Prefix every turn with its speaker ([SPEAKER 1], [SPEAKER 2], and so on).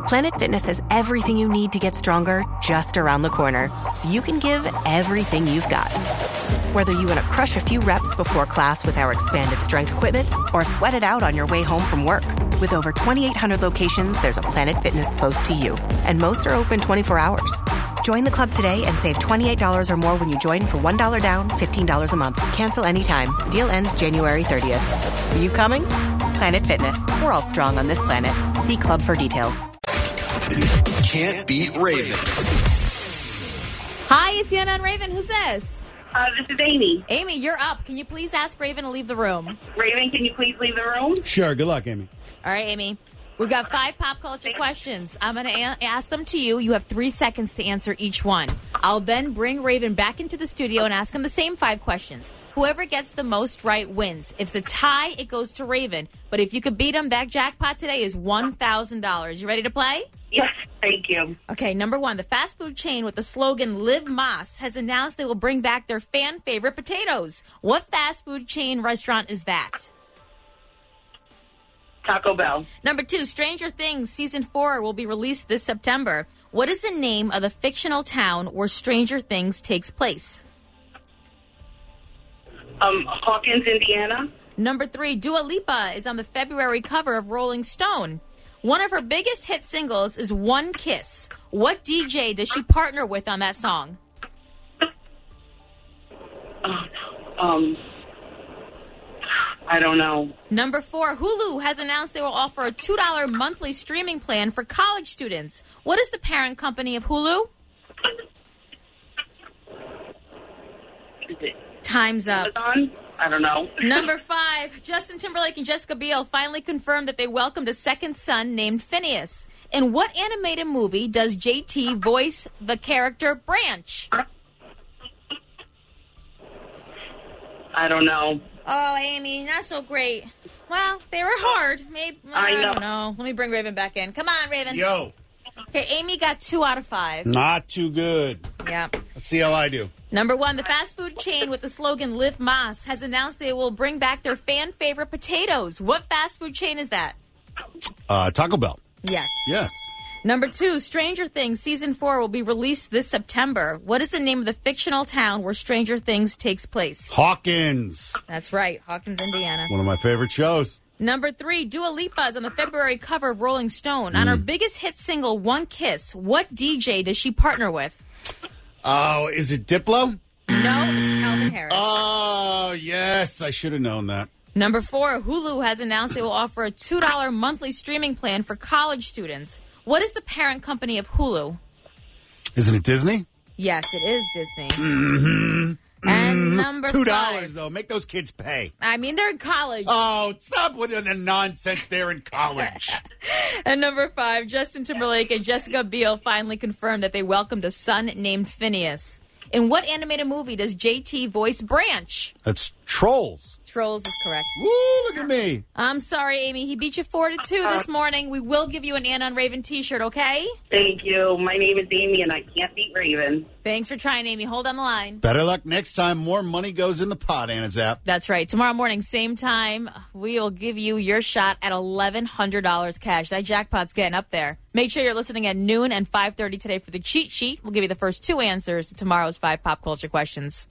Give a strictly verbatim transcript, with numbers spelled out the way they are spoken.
[SPEAKER 1] Planet Fitness has everything you need to get stronger just around the corner, so you can give everything you've got. Whether you want to crush a few reps before class with our expanded strength equipment or sweat it out on your way home from work. With over twenty-eight hundred locations, there's a Planet Fitness close to you, and most are open twenty-four hours. Join the club today and save twenty-eight dollars or more when you join for one dollar down, fifteen dollars a month. Cancel anytime. Deal ends January thirtieth. Are you coming? Planet Fitness. We're all strong on this planet. See club for details.
[SPEAKER 2] Can't beat Raven.
[SPEAKER 3] Hi, it's Yana and Raven. Who's this?
[SPEAKER 4] Uh, this is Amy.
[SPEAKER 3] Amy, you're up. Can you please ask Raven to leave the room?
[SPEAKER 4] Raven, can you please leave the room?
[SPEAKER 5] Sure. Good luck, Amy.
[SPEAKER 3] All right, Amy. We've got five pop culture questions. I'm going to a- ask them to you. You have three seconds to answer each one. I'll then bring Raven back into the studio and ask him the same five questions. Whoever gets the most right wins. If it's a tie, it goes to Raven. But if you could beat him, that jackpot today is one thousand dollars. You ready to play?
[SPEAKER 4] Yes, thank you.
[SPEAKER 3] Okay, number one, the fast food chain with the slogan Live Moss has announced they will bring back their fan favorite potatoes. What fast food chain restaurant is that?
[SPEAKER 4] Taco Bell.
[SPEAKER 3] Number two, Stranger Things Season four will be released this September. What is the name of the fictional town where Stranger Things takes place?
[SPEAKER 4] Um, Hawkins, Indiana.
[SPEAKER 3] Number three, Dua Lipa is on the February cover of Rolling Stone. One of her biggest hit singles is One Kiss. What D J does she partner with on that song?
[SPEAKER 4] Uh, um, I don't know.
[SPEAKER 3] Number four, Hulu has announced they will offer a two dollars monthly streaming plan for college students. What is the parent company of Hulu?
[SPEAKER 4] Is it
[SPEAKER 3] Time's up.
[SPEAKER 4] Amazon? I don't know.
[SPEAKER 3] Number five, Justin Timberlake and Jessica Biel finally confirmed that they welcomed a second son named Phineas. In what animated movie does J T voice the character Branch?
[SPEAKER 4] I don't know.
[SPEAKER 3] Oh, Amy, not so great. Well, they were hard. Maybe I,
[SPEAKER 4] I know.
[SPEAKER 3] don't know. Let me bring Raven back in. Come on, Raven.
[SPEAKER 5] Yo.
[SPEAKER 3] Okay, Amy got two out of five.
[SPEAKER 5] Not too good.
[SPEAKER 3] Yeah.
[SPEAKER 5] Let's see how I do.
[SPEAKER 3] Number one, the fast food chain with the slogan Live Moss has announced they will bring back their fan favorite potatoes. What fast food chain is that?
[SPEAKER 5] Uh, Taco Bell.
[SPEAKER 3] Yes.
[SPEAKER 5] Yes.
[SPEAKER 3] Number two, Stranger Things Season four will be released this September. What is the name of the fictional town where Stranger Things takes place?
[SPEAKER 5] Hawkins.
[SPEAKER 3] That's right, Hawkins, Indiana.
[SPEAKER 5] One of my favorite shows.
[SPEAKER 3] Number three, Dua Lipa is on the February cover of Rolling Stone. On her biggest hit single, One Kiss, what D J does she partner with?
[SPEAKER 5] Oh, is it Diplo?
[SPEAKER 3] No, it's Calvin Harris.
[SPEAKER 5] Oh, yes. I should have known that.
[SPEAKER 3] Number four, Hulu has announced they will offer a two dollars monthly streaming plan for college students. What is the parent company of Hulu?
[SPEAKER 5] Isn't it Disney?
[SPEAKER 3] Yes, it is Disney.
[SPEAKER 5] Mm-hmm.
[SPEAKER 3] And number
[SPEAKER 5] Two dollars,
[SPEAKER 3] five.
[SPEAKER 5] though. Make those kids pay.
[SPEAKER 3] I mean, they're in college.
[SPEAKER 5] Oh, stop with the nonsense. They're in college.
[SPEAKER 3] And number five, Justin Timberlake and Jessica Biel finally confirmed that they welcomed a son named Phineas. In what animated movie does J T voice Branch?
[SPEAKER 5] That's Trolls.
[SPEAKER 3] Trolls is correct.
[SPEAKER 5] Woo, look at me.
[SPEAKER 3] I'm sorry, Amy. He beat you four to two this morning. We will give you an Anna and Raven t-shirt, okay?
[SPEAKER 4] Thank you. My name is Amy, and I can't beat Raven.
[SPEAKER 3] Thanks for trying, Amy. Hold on the line.
[SPEAKER 5] Better luck next time. More money goes in the pot, Anna Zapp.
[SPEAKER 3] That's right. Tomorrow morning, same time, we will give you your shot at eleven hundred dollars cash. That jackpot's getting up there. Make sure you're listening at noon and five thirty today for the cheat sheet. We'll give you the first two answers to tomorrow's five pop culture questions.